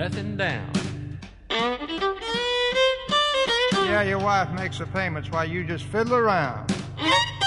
nothing down. Yeah, your wife makes the payments while you just fiddle around.